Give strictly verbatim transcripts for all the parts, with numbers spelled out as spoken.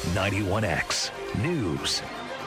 ninety-one X News.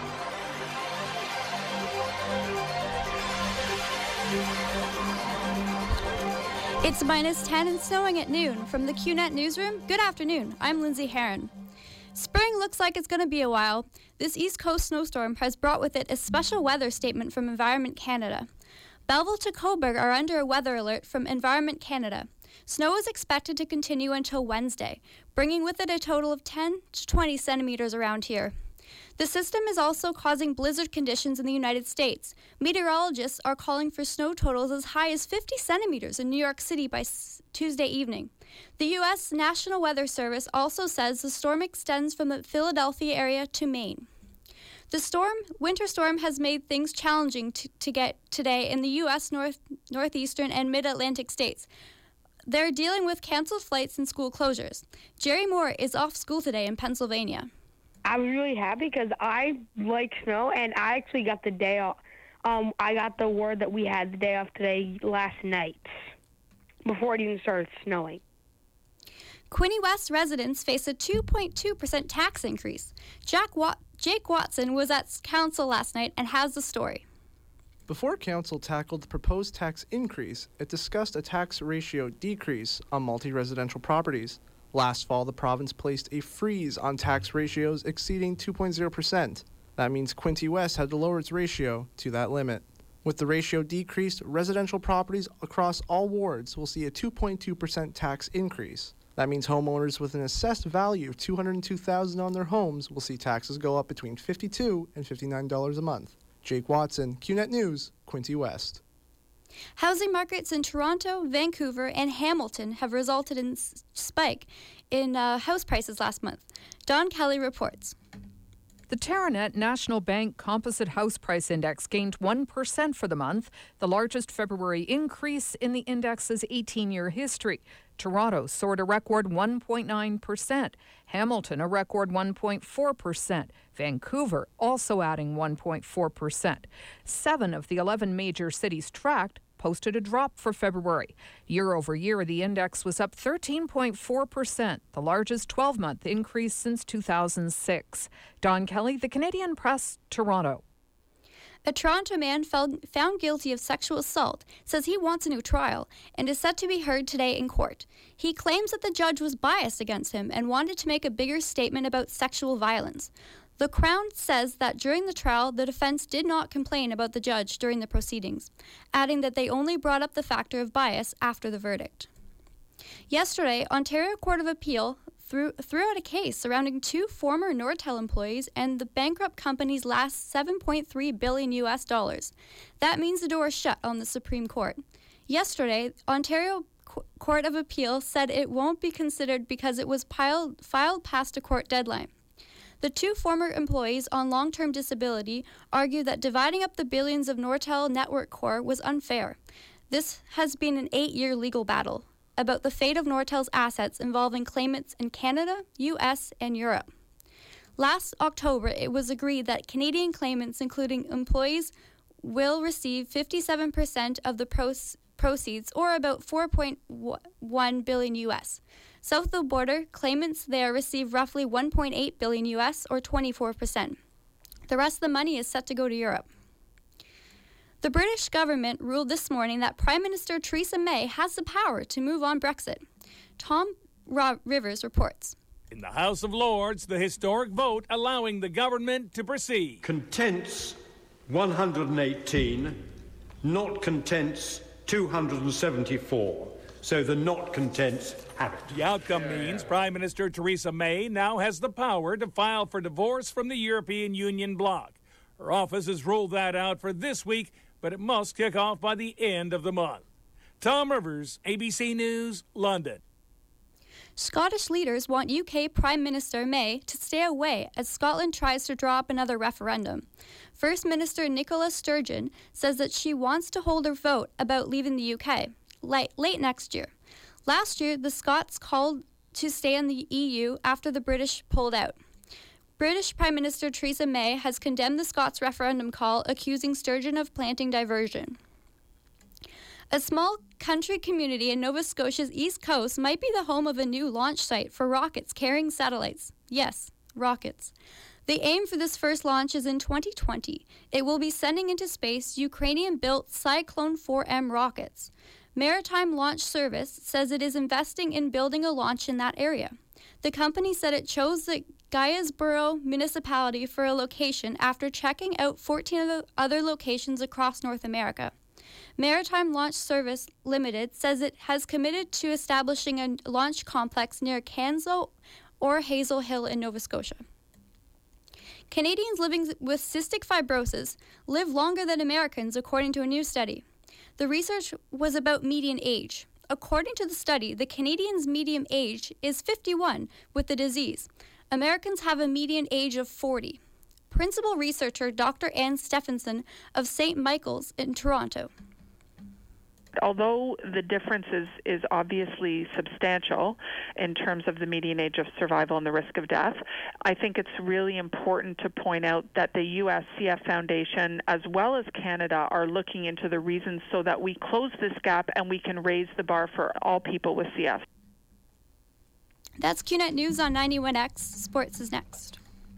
It's minus ten and snowing at noon. From the Q net newsroom, good afternoon. I'm Lindsay Heron. Spring looks like it's going to be a while. This East Coast snowstorm has brought with it a special weather statement from Environment Canada. Belleville to Cobourg are under a weather alert from Environment Canada. Snow is expected to continue until Wednesday, bringing with it a total of ten to twenty centimeters around here. The system is also causing blizzard conditions in the United States. Meteorologists are calling for snow totals as high as fifty centimeters in New York City by s- Tuesday evening. The U S National Weather Service also says the storm extends from the Philadelphia area to Maine. The storm, winter storm has made things challenging to, to get today in the U S North, northeastern and mid-Atlantic states. They're dealing with canceled flights and school closures. Jerry Moore is off school today in Pennsylvania. I was really happy because I like snow, and I actually got the day off. Um, I got the word that we had the day off today last night, before it even started snowing. Quinte West residents face a two point two percent tax increase. Jack Wat- Jake Watson was at council last night and has the story. Before council tackled the proposed tax increase, it discussed a tax ratio decrease on multi-residential properties. Last fall, the province placed a freeze on tax ratios exceeding two point zero percent. That means Quinte West had to lower its ratio to that limit. With the ratio decreased, residential properties across all wards will see a two point two percent tax increase. That means homeowners with an assessed value of two hundred two thousand dollars on their homes will see taxes go up between fifty-two dollars and fifty-nine dollars a month. Jake Watson, Q net News, Quinte West. Housing markets in Toronto, Vancouver, and Hamilton have resulted in a spike in uh, house prices last month. Don Kelly reports. The Teranet National Bank Composite House Price Index gained one percent for the month, the largest February increase in the index's eighteen-year history. Toronto soared a record one point nine percent, Hamilton a record one point four percent, Vancouver also adding one point four percent. Seven of the eleven major cities tracked posted a drop for February. Year over year, the index was up thirteen point four percent, the largest twelve-month increase since two thousand six. Don Kelly, The Canadian Press, Toronto. A Toronto man found, found guilty of sexual assault says he wants a new trial and is set to be heard today in court. He claims that the judge was biased against him and wanted to make a bigger statement about sexual violence. The Crown says that during the trial, the defense did not complain about the judge during the proceedings, adding that they only brought up the factor of bias after the verdict. Yesterday, Ontario Court of Appeal threw, threw out a case surrounding two former Nortel employees and the bankrupt company's last seven point three billion U S dollars. That means the door is shut on the Supreme Court. Yesterday, Ontario Co- Court of Appeal said it won't be considered because it was piled, filed past a court deadline. The two former employees on long-term disability argue that dividing up the billions of Nortel Network Core was unfair. This has been an eight-year legal battle about the fate of Nortel's assets involving claimants in Canada, U S, and Europe. Last October, it was agreed that Canadian claimants, including employees, will receive fifty-seven percent of the proce- proceeds, or about four point one billion U S. South of the border, claimants there receive roughly one point eight billion U S, or twenty-four percent. The rest of the money is set to go to Europe. The British government ruled this morning that Prime Minister Theresa May has the power to move on Brexit. Tom Ra- Rivers reports. In the House of Lords, the historic vote allowing the government to proceed. Contents one hundred eighteen, not contents two hundred seventy-four. So the not contents have it. The outcome means Prime Minister Theresa May now has the power to file for divorce from the European Union bloc. Her office has ruled that out for this week, but it must kick off by the end of the month. Tom Rivers, A B C News, London. Scottish leaders want U K Prime Minister May to stay away as Scotland tries to draw up another referendum. First Minister Nicola Sturgeon says that she wants to hold a vote about leaving the U K late, late next year. Last year, the Scots called to stay in the E U after the British pulled out. British Prime Minister Theresa May has condemned the Scots referendum call, accusing Sturgeon of planting diversion. A small country community in Nova Scotia's east coast might be the home of a new launch site for rockets carrying satellites. Yes, rockets. The aim for this first launch is in twenty twenty. It will be sending into space Ukrainian-built Cyclone four M rockets. Maritime Launch Service says it is investing in building a launch in that area. The company said it chose the Guysborough municipality for a location after checking out fourteen other locations across North America. Maritime Launch Service Limited says it has committed to establishing a launch complex near Canso or Hazel Hill in Nova Scotia. Canadians living with cystic fibrosis live longer than Americans, according to a new study. The research was about median age. According to the study, the Canadians' median age is fifty-one with the disease. Americans have a median age of forty. Principal researcher Doctor Anne Stephenson of Saint Michael's in Toronto. Although the difference is, is obviously substantial in terms of the median age of survival and the risk of death, I think it's really important to point out that the U S C F Foundation as well as Canada are looking into the reasons so that we close this gap and we can raise the bar for all people with C F. That's Q Net News on ninety-one X. Sports is next.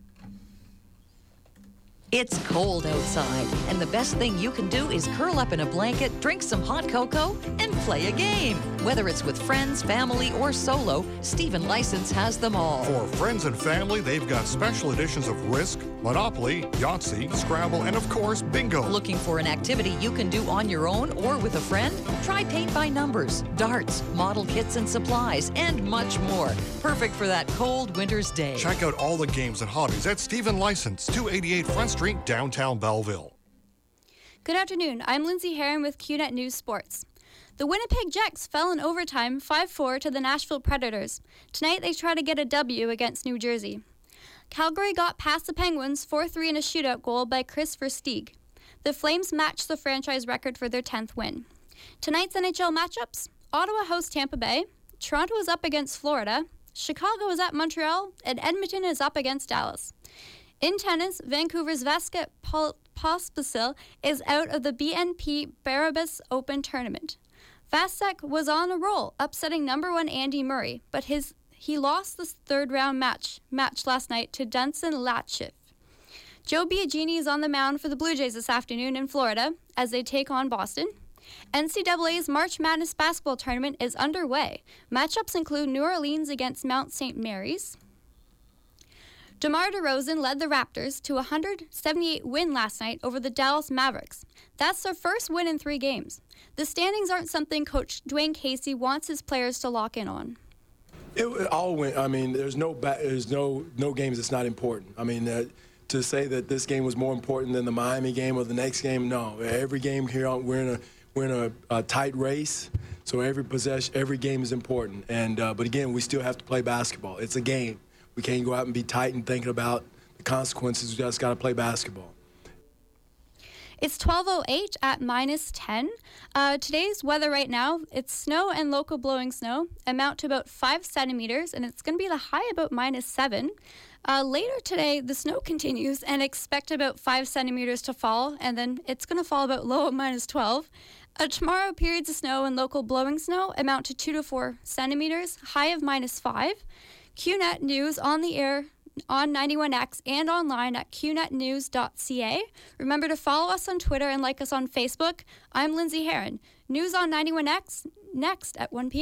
It's cold outside, and the best thing you can do is curl up in a blanket, drink some hot cocoa, and play a game. Whether it's with friends, family, or solo, Stephen License has them all. For friends and family, they've got special editions of Risk, Monopoly, Yahtzee, Scrabble, and of course, Bingo. Looking for an activity you can do on your own or with a friend? Try Paint by Numbers, darts, model kits and supplies, and much more. Perfect for that cold winter's day. Check out all the games and hobbies at Stephen License, two eighty-eight Front Street, downtown Belleville. Good afternoon. I'm Lindsay Herron with Q Net News Sports. The Winnipeg Jets fell in overtime five four to the Nashville Predators. Tonight they try to get a W against New Jersey. Calgary got past the Penguins four three in a shootout goal by Chris Versteeg. The Flames matched the franchise record for their tenth win. Tonight's N H L matchups: Ottawa hosts Tampa Bay, Toronto is up against Florida, Chicago is at Montreal, and Edmonton is up against Dallas. In tennis, Vancouver's Vasquez Pospisil is out of the B N P Paribas Open tournament. Vasek was on a roll, upsetting number one Andy Murray, but his he lost the third round match match last night to Denson Latchif. Joe Biagini is on the mound for the Blue Jays this afternoon in Florida as they take on Boston. N C double A's March Madness basketball tournament is underway. Matchups include New Orleans against Mount Saint Mary's. DeMar DeRozan led the Raptors to a one hundred seventy-eight win last night over the Dallas Mavericks. That's their first win in three games. The standings aren't something Coach Dwayne Casey wants his players to lock in on. It, it all went. I mean, there's no ba- there's no no games that's not important. I mean, uh, to say that this game was more important than the Miami game or the next game, no. Every game here, we're in a we're in a, a tight race. So every possession, every game is important. And uh, but again, we still have to play basketball. It's a game. We can't go out and be tight and thinking about the consequences. We just got to play basketball. It's twelve oh eight at minus ten. Uh, today's weather right now, it's snow and local blowing snow, amount to about five centimeters, and it's going to be the high about minus seven. Uh, later today, the snow continues, and expect about five centimeters to fall, and then it's going to fall about low at minus twelve. Uh, tomorrow, periods of snow and local blowing snow amount to two to four centimeters, high of minus five. Q Net News on the air on ninety-one X and online at q net news dot c a. Remember to follow us on Twitter and like us on Facebook. I'm Lindsay Herron. News on ninety-one X next at one p.m.